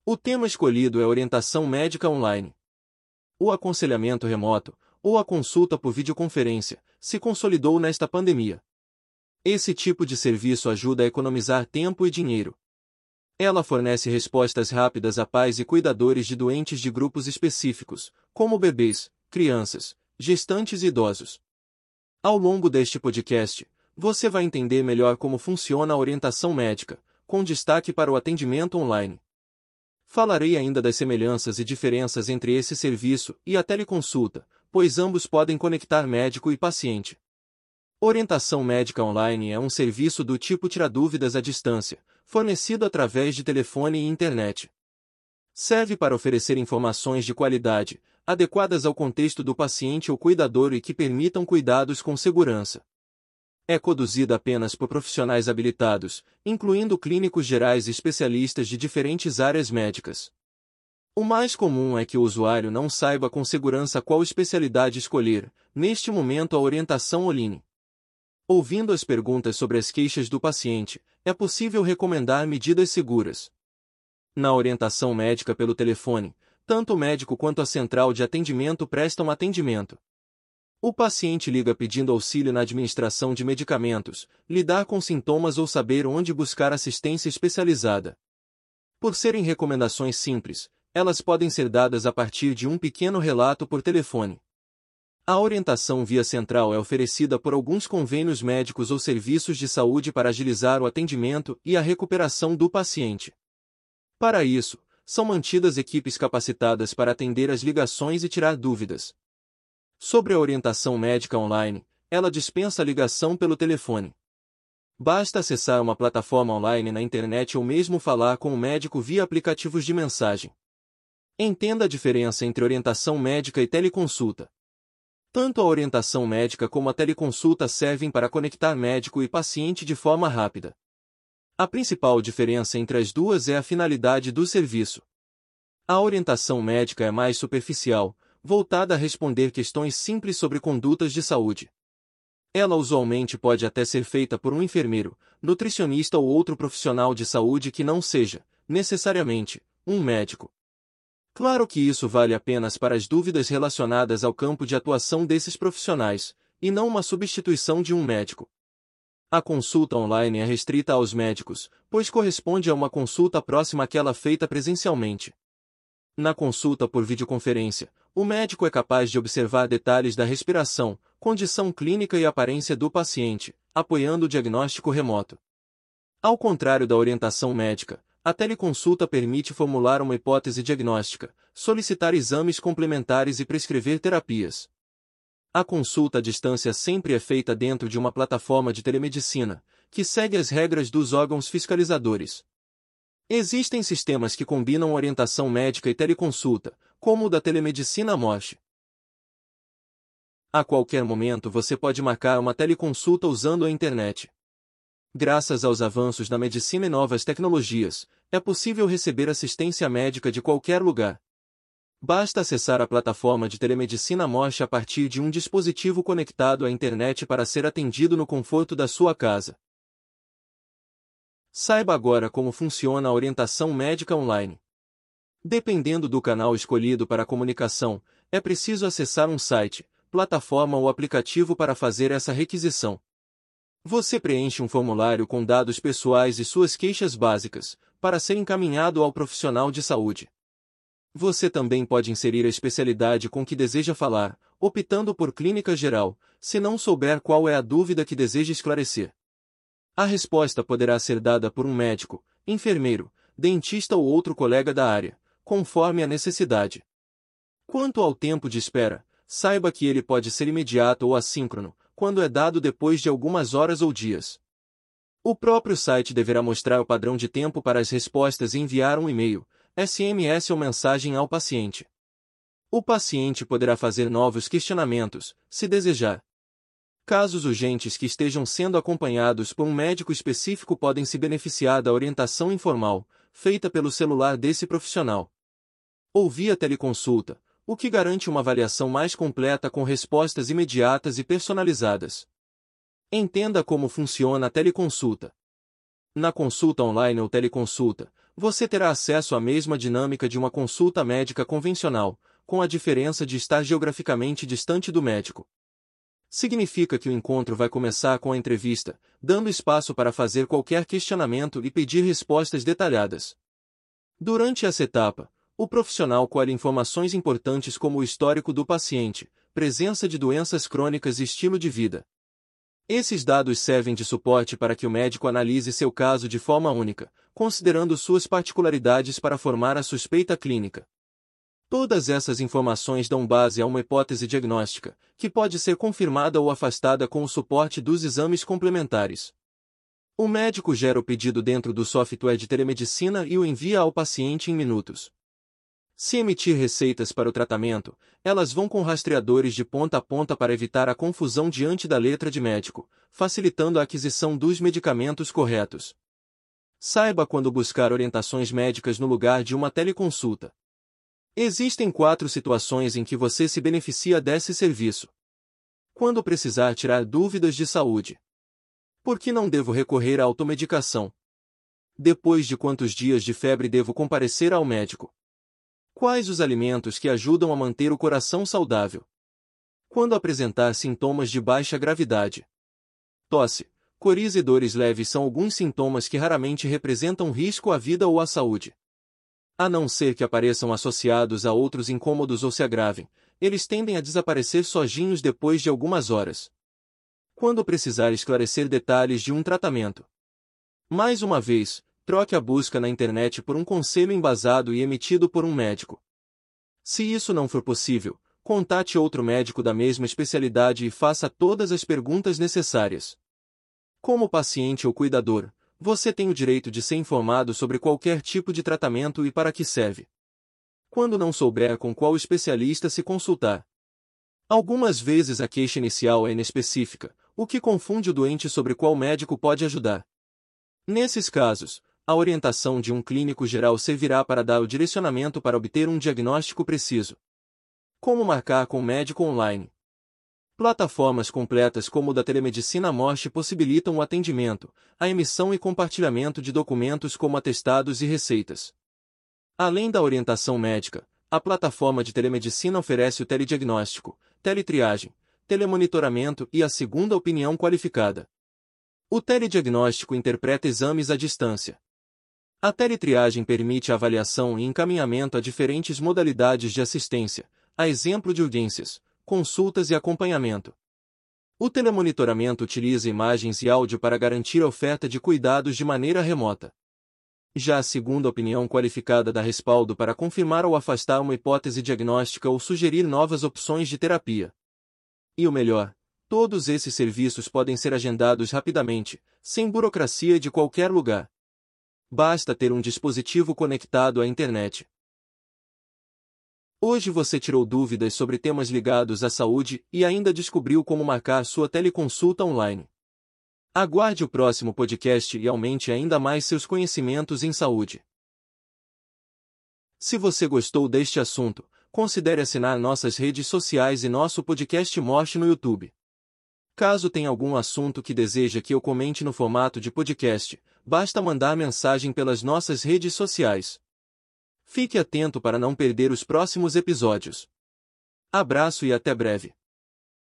O tema escolhido é orientação médica online. O aconselhamento remoto, ou a consulta por videoconferência, se consolidou nesta pandemia. Esse tipo de serviço ajuda a economizar tempo e dinheiro. Ela fornece respostas rápidas a pais e cuidadores de doentes de grupos específicos, como bebês, crianças, gestantes e idosos. Ao longo deste podcast, você vai entender melhor como funciona a orientação médica, com destaque para o atendimento online. Falarei ainda das semelhanças e diferenças entre esse serviço e a teleconsulta, pois ambos podem conectar médico e paciente. Orientação médica online é um serviço do tipo tirar dúvidas à distância, fornecido através de telefone e internet. Serve para oferecer informações de qualidade, adequadas ao contexto do paciente ou cuidador e que permitam cuidados com segurança. É conduzida apenas por profissionais habilitados, incluindo clínicos gerais e especialistas de diferentes áreas médicas. O mais comum é que o usuário não saiba com segurança qual especialidade escolher, neste momento a orientação online. Ouvindo as perguntas sobre as queixas do paciente, é possível recomendar medidas seguras. Na orientação médica pelo telefone, tanto o médico quanto a central de atendimento prestam atendimento. O paciente liga pedindo auxílio na administração de medicamentos, lidar com sintomas ou saber onde buscar assistência especializada. Por serem recomendações simples, elas podem ser dadas a partir de um pequeno relato por telefone. A orientação via central é oferecida por alguns convênios médicos ou serviços de saúde para agilizar o atendimento e a recuperação do paciente. Para isso, são mantidas equipes capacitadas para atender as ligações e tirar dúvidas. Sobre a orientação médica online, ela dispensa a ligação pelo telefone. Basta acessar uma plataforma online na internet ou mesmo falar com o médico via aplicativos de mensagem. Entenda a diferença entre orientação médica e teleconsulta. Tanto a orientação médica como a teleconsulta servem para conectar médico e paciente de forma rápida. A principal diferença entre as duas é a finalidade do serviço. A orientação médica é mais superficial, voltada a responder questões simples sobre condutas de saúde. Ela usualmente pode até ser feita por um enfermeiro, nutricionista ou outro profissional de saúde que não seja, necessariamente, um médico. Claro que isso vale apenas para as dúvidas relacionadas ao campo de atuação desses profissionais, e não uma substituição de um médico. A consulta online é restrita aos médicos, pois corresponde a uma consulta próxima àquela feita presencialmente. Na consulta por videoconferência, o médico é capaz de observar detalhes da respiração, condição clínica e aparência do paciente, apoiando o diagnóstico remoto. Ao contrário da orientação médica, a teleconsulta permite formular uma hipótese diagnóstica, solicitar exames complementares e prescrever terapias. A consulta à distância sempre é feita dentro de uma plataforma de telemedicina, que segue as regras dos órgãos fiscalizadores. Existem sistemas que combinam orientação médica e teleconsulta, como o da telemedicina Mosh. A qualquer momento você pode marcar uma teleconsulta usando a internet. Graças aos avanços na medicina e novas tecnologias, é possível receber assistência médica de qualquer lugar. Basta acessar a plataforma de telemedicina Mosh a partir de um dispositivo conectado à internet para ser atendido no conforto da sua casa. Saiba agora como funciona a orientação médica online. Dependendo do canal escolhido para a comunicação, é preciso acessar um site, plataforma ou aplicativo para fazer essa requisição. Você preenche um formulário com dados pessoais e suas queixas básicas, para ser encaminhado ao profissional de saúde. Você também pode inserir a especialidade com que deseja falar, optando por clínica geral, se não souber qual é a dúvida que deseja esclarecer. A resposta poderá ser dada por um médico, enfermeiro, dentista ou outro colega da área, conforme a necessidade. Quanto ao tempo de espera, saiba que ele pode ser imediato ou assíncrono, quando é dado depois de algumas horas ou dias. O próprio site deverá mostrar o padrão de tempo para as respostas e enviar um e-mail, SMS ou mensagem ao paciente. O paciente poderá fazer novos questionamentos, se desejar. Casos urgentes que estejam sendo acompanhados por um médico específico podem se beneficiar da orientação informal, feita pelo celular desse profissional. Ou via teleconsulta, o que garante uma avaliação mais completa com respostas imediatas e personalizadas. Entenda como funciona a teleconsulta. Na consulta online ou teleconsulta, você terá acesso à mesma dinâmica de uma consulta médica convencional, com a diferença de estar geograficamente distante do médico. Significa que o encontro vai começar com a entrevista, dando espaço para fazer qualquer questionamento e pedir respostas detalhadas. Durante essa etapa, o profissional colhe informações importantes como o histórico do paciente, presença de doenças crônicas e estilo de vida. Esses dados servem de suporte para que o médico analise seu caso de forma única, considerando suas particularidades para formar a suspeita clínica. Todas essas informações dão base a uma hipótese diagnóstica, que pode ser confirmada ou afastada com o suporte dos exames complementares. O médico gera o pedido dentro do software de telemedicina e o envia ao paciente em minutos. Se emitir receitas para o tratamento, elas vão com rastreadores de ponta a ponta para evitar a confusão diante da letra de médico, facilitando a aquisição dos medicamentos corretos. Saiba quando buscar orientações médicas no lugar de uma teleconsulta. Existem 4 situações em que você se beneficia desse serviço. Quando precisar tirar dúvidas de saúde. Por que não devo recorrer à automedicação? Depois de quantos dias de febre devo comparecer ao médico? Quais os alimentos que ajudam a manter o coração saudável? Quando apresentar sintomas de baixa gravidade. Tosse, coriza e dores leves são alguns sintomas que raramente representam risco à vida ou à saúde. A não ser que apareçam associados a outros incômodos ou se agravem, eles tendem a desaparecer sozinhos depois de algumas horas. Quando precisar esclarecer detalhes de um tratamento. Mais uma vez, troque a busca na internet por um conselho embasado e emitido por um médico. Se isso não for possível, contate outro médico da mesma especialidade e faça todas as perguntas necessárias. Como paciente ou cuidador, você tem o direito de ser informado sobre qualquer tipo de tratamento e para que serve. Quando não souber com qual especialista se consultar. Algumas vezes a queixa inicial é inespecífica, o que confunde o doente sobre qual médico pode ajudar. Nesses casos, a orientação de um clínico geral servirá para dar o direcionamento para obter um diagnóstico preciso. Como marcar com médico online? Plataformas completas como o da Telemedicina Morte possibilitam o atendimento, a emissão e compartilhamento de documentos como atestados e receitas. Além da orientação médica, a plataforma de telemedicina oferece o telediagnóstico, teletriagem, telemonitoramento e a segunda opinião qualificada. O telediagnóstico interpreta exames à distância. A teletriagem permite a avaliação e encaminhamento a diferentes modalidades de assistência, a exemplo de urgências, consultas e acompanhamento. O telemonitoramento utiliza imagens e áudio para garantir a oferta de cuidados de maneira remota. Já a segunda opinião qualificada dá respaldo para confirmar ou afastar uma hipótese diagnóstica ou sugerir novas opções de terapia. E o melhor, todos esses serviços podem ser agendados rapidamente, sem burocracia e de qualquer lugar. Basta ter um dispositivo conectado à internet. Hoje você tirou dúvidas sobre temas ligados à saúde e ainda descobriu como marcar sua teleconsulta online. Aguarde o próximo podcast e aumente ainda mais seus conhecimentos em saúde. Se você gostou deste assunto, considere assinar nossas redes sociais e nosso podcast Morte no YouTube. Caso tenha algum assunto que deseja que eu comente no formato de podcast, basta mandar mensagem pelas nossas redes sociais. Fique atento para não perder os próximos episódios. Abraço e até breve.